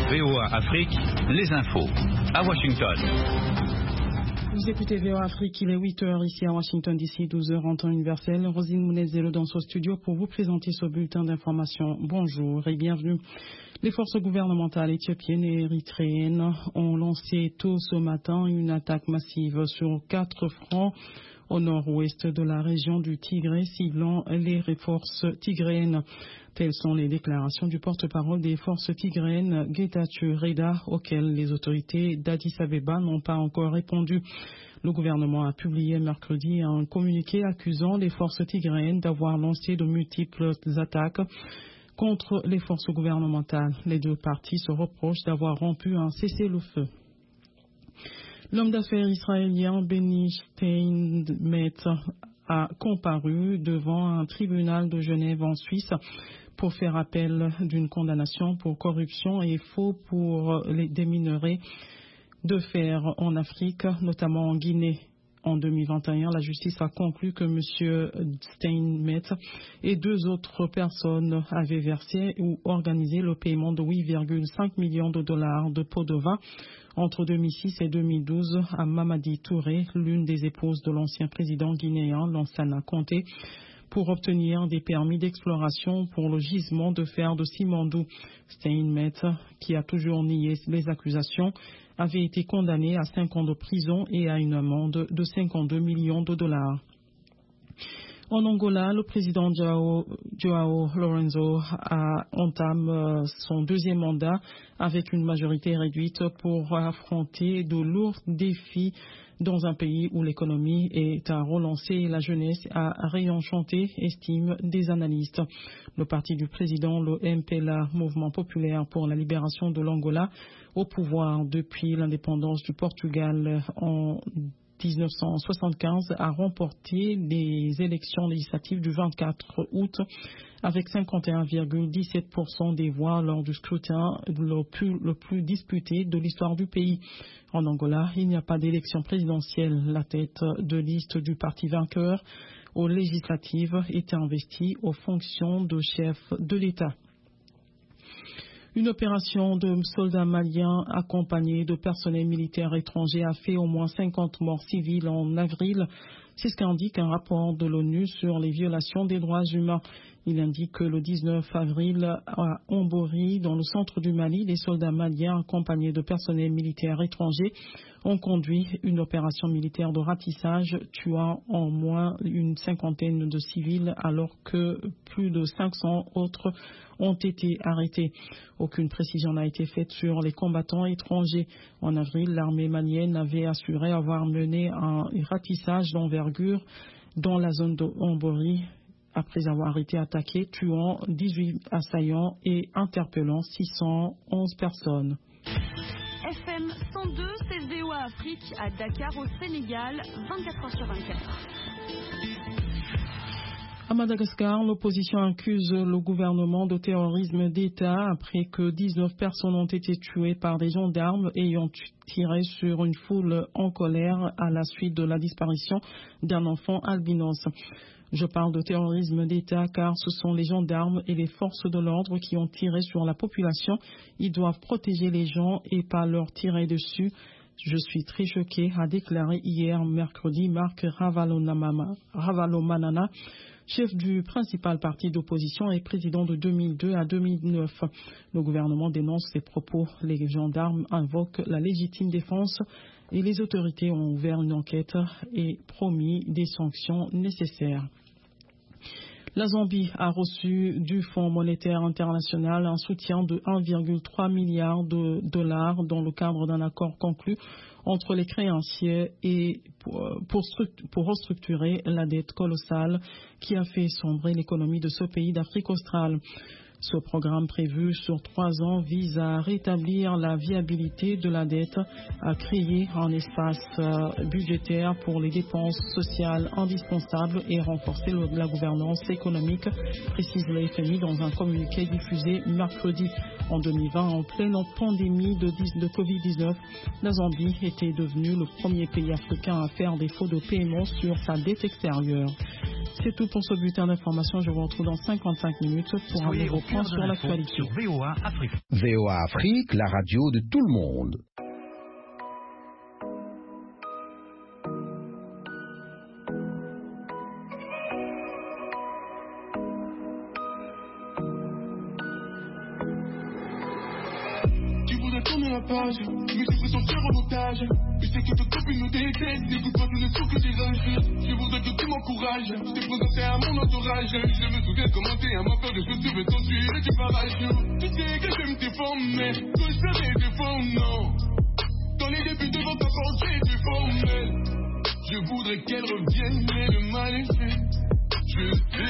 VOA Afrique, les infos. À Washington. Vous écoutez VOA Afrique, il est 8h ici à Washington DC, 12h en temps universel. Rosine Mounezelo dans ce studio pour vous présenter ce bulletin d'information. Bonjour et bienvenue. Les forces gouvernementales éthiopiennes et érythréennes ont lancé tôt ce matin une attaque massive sur 4 fronts au nord-ouest de la région du Tigré, ciblant les forces tigréennes. Telles sont les déclarations du porte-parole des forces tigréennes, Getachew Reda, auxquelles les autorités d'Addis Abeba n'ont pas encore répondu. Le gouvernement a publié mercredi un communiqué accusant les forces tigréennes d'avoir lancé de multiples attaques contre les forces gouvernementales. Les deux parties se reprochent d'avoir rompu un cessez-le-feu. L'homme d'affaires israélien Benny Steinmetz a comparu devant un tribunal de Genève en Suisse pour faire appel d'une condamnation pour corruption et faux pour des minerais de fer en Afrique, notamment en Guinée. En 2021, la justice a conclu que M. Steinmetz et 2 autres personnes avaient versé ou organisé le paiement de 8,5 millions de dollars de pots de vin entre 2006 et 2012 à Mamadi Touré, l'une des épouses de l'ancien président guinéen Lansana Conté, pour obtenir des permis d'exploration pour le gisement de fer de Simandou. Steinmetz, qui a toujours nié les accusations, avait été condamné à 5 ans de prison et à une amende de 52 millions de dollars. En Angola, le président João Lourenço entame son 2e mandat avec une majorité réduite pour affronter de lourds défis dans un pays où l'économie est à relancer et la jeunesse à réenchanter, estiment des analystes. Le parti du président, le MPLA, Mouvement populaire pour la libération de l'Angola, au pouvoir depuis l'indépendance du Portugal en 1975, a remporté les élections législatives du 24 août avec 51,17% des voix lors du scrutin le plus disputé de l'histoire du pays. En Angola, il n'y a pas d'élection présidentielle. La tête de liste du parti vainqueur aux législatives est investie aux fonctions de chef de l'État. Une opération de soldats maliens accompagnés de personnel militaire étranger a fait au moins 50 morts civiles en avril. C'est ce qu'indique un rapport de l'ONU sur les violations des droits humains. Il indique que le 19 avril, à Ombori, dans le centre du Mali, les soldats maliens accompagnés de personnel militaire étranger ont conduit une opération militaire de ratissage, tuant en moins une cinquantaine de civils, alors que plus de 500 autres ont été arrêtés. Aucune précision n'a été faite sur les combattants étrangers. En avril, l'armée malienne avait assuré avoir mené un ratissage d'envergure dans la zone de Ombori, après avoir été attaqué, tuant 18 assaillants et interpellant 611 personnes. FM 102, c'est VOA Afrique à Dakar au Sénégal, 24h/24. À Madagascar, l'opposition accuse le gouvernement de terrorisme d'État après que 19 personnes ont été tuées par des gendarmes ayant tiré sur une foule en colère à la suite de la disparition d'un enfant albinos. Je parle de terrorisme d'État car ce sont les gendarmes et les forces de l'ordre qui ont tiré sur la population. Ils doivent protéger les gens et pas leur tirer dessus. Je suis très choqué, a déclaré hier mercredi Marc Ravalomanana, chef du principal parti d'opposition et président de 2002 à 2009. Le gouvernement dénonce ces propos. Les gendarmes invoquent la légitime défense et les autorités ont ouvert une enquête et promis des sanctions nécessaires. La Zambie a reçu du Fonds monétaire international un soutien de 1,3 milliard de dollars dans le cadre d'un accord conclu entre les créanciers et pour restructurer la dette colossale qui a fait sombrer l'économie de ce pays d'Afrique australe. Ce programme prévu sur 3 ans vise à rétablir la viabilité de la dette, à créer un espace budgétaire pour les dépenses sociales indispensables et renforcer la gouvernance économique, précise le FMI dans un communiqué diffusé mercredi. En 2020, en pleine pandémie de Covid-19, la Zambie était devenue le premier pays africain à faire défaut de paiement sur sa dette extérieure. C'est tout pour ce bulletin d'information. Je vous retrouve dans 55 minutes pour un nouveau point sur l'actualité. Sur VOA Afrique. VOA Afrique, la radio de tout le monde. Mais je veux t'en faire en otage. Je sais que tes copines nous détestent. N'écoute pas tous les sons que j'ai injustes. Je voudrais que tu m'encourages. Je t'ai présenté à mon entourage. Je me souviens comment t'es à ma peur de je suis t'en suivre et tu parachutes. Tu sais que j'aime tes formes, mais que je fais des efforts, non. Dans les débuts devant ta porte, j'ai des formelles. Je voudrais qu'elle revienne, mais le mal est fait. Je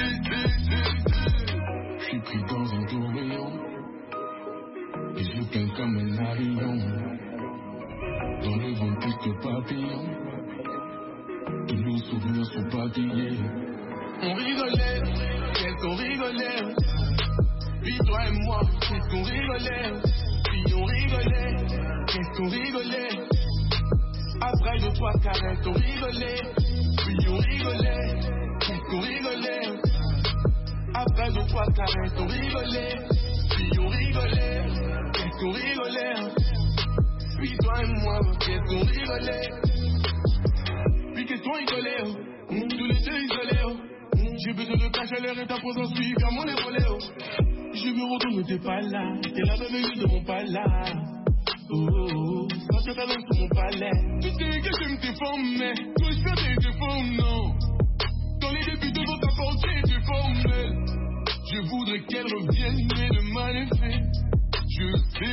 suis pris dans un tourbillon. Et je peins comme un avion. Dans le vent plus que papillon. Tous nos souvenirs sont papillés. On rigolait, qu'est-ce qu'on rigolait. Puis toi et moi, qu'est-ce qu'on rigolait. Puis on rigolait, qu'est-ce qu'on rigolait. Après 2-3 caresses, on rigolait. Puis on rigolait, qu'est-ce qu'on rigolait. Après 2-3 caresses, on rigolait. Puis on rigolait. Qu'est-ce qu'on rigolait. Puis toi et moi, qu'est-ce qu'on rigolait. Puis qu'est-ce qu'on rigolait. Tous les deux isolés. J'ai besoin de ta chaleur et ta présence suivie à mon épaulé. Je me retourne, t'es pas là. T'es la bienvenue de mon palais. Quand je t'annonce sur mon palais. Tu sais que j'aime tes formes, mais toi je fais des efforts, non. Dans les débuts devant ta porte, j'ai des formelles. Je voudrais qu'elle revienne, mais le mal est fait. Je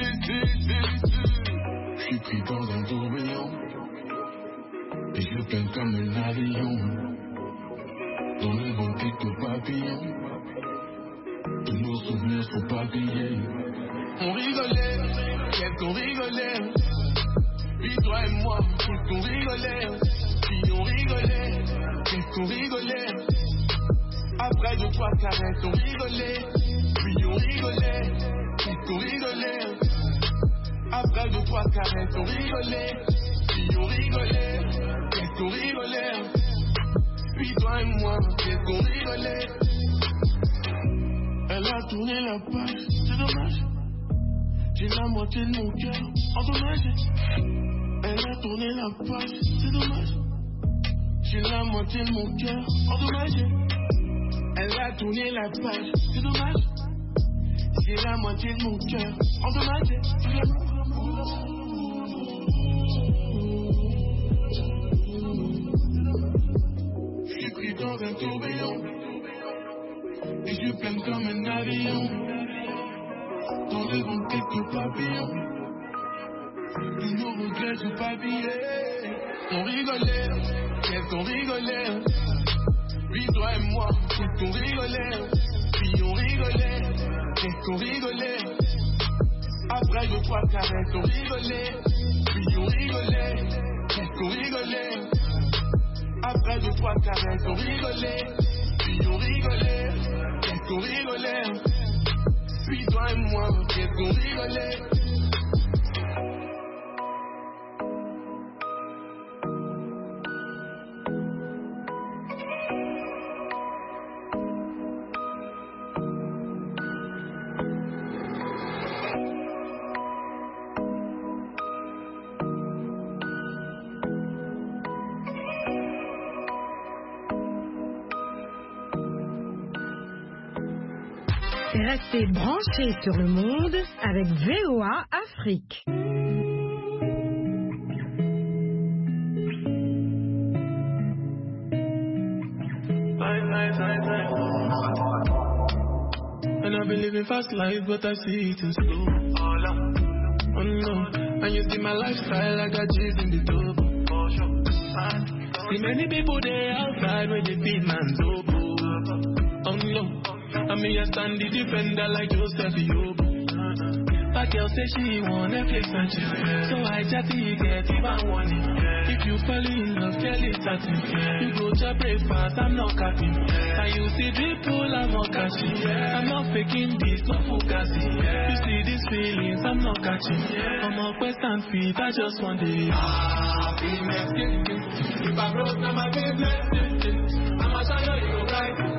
suis pris dans un tourbillon. Et je peins comme un avion. Dans le vent quelques papillons. Tous nos souvenirs sont papillés. On rigolait, qu'est-ce qu'on rigolait. Puis toi et moi, qu'est-ce qu'on rigolait. Puis on rigolait, qu'est-ce qu'on rigolait. Après 2-3 caresses, on rigolait. Puis on rigolait, qu'est-ce qu'on rigolait. Après 2-3 caresses, on rigolait. Puis on rigolait, qu'est-ce qu'on rigolait. Puis toi et moi, qu'est-ce qu'on rigolait. Elle a tourné la page, c'est dommage. J'ai la moitié de mon cœur endommagé. Elle a tourné la page, c'est dommage. J'ai la moitié de mon cœur endommagé. Elle a tourné la page, c'est dommage. J'ai la moitié de mon cœur endommagé. Je suis pris dans un tourbillon. Et je peine comme un avion. Dans le vent quelques papillons. Tous nos regrets sont papillés. On rigolait, qu'est-ce qu'on rigolait. Puis toi et moi, qu'est-ce qu'on rigolait. Puis on rigolait, qu'est-ce qu'on rigolait. Après 2-3 caresses, on rigolait. Puis on rigolait, qu'est-ce qu'on rigolait. Après 2-3 caresses, on rigolait. Puis on rigolait, qu'est-ce qu'on rigolait. Puis toi et moi, qu'est-ce qu'on rigolait. Restez branchés sur le monde avec VOA Afrique. And I've been living fast life, but I see it in slow. Oh no, and you see my lifestyle, I got G's in the double. See many people there outside where they beat man's oboe. Oh no. I mean, I stand the defender like Joseph Yobo. That girl say she want Netflix and chill. So I chatty get even one it. If you fall in love, tell it at me. You go to breakfast, I'm not capping. And you see dripple, I'm not catching. I'm not faking this, no focusing. You see these feelings, I'm not catching. I'm on quest and feet, I just want it. Happiness, if I broke, I'm a business. I'm a pass, I know you go right.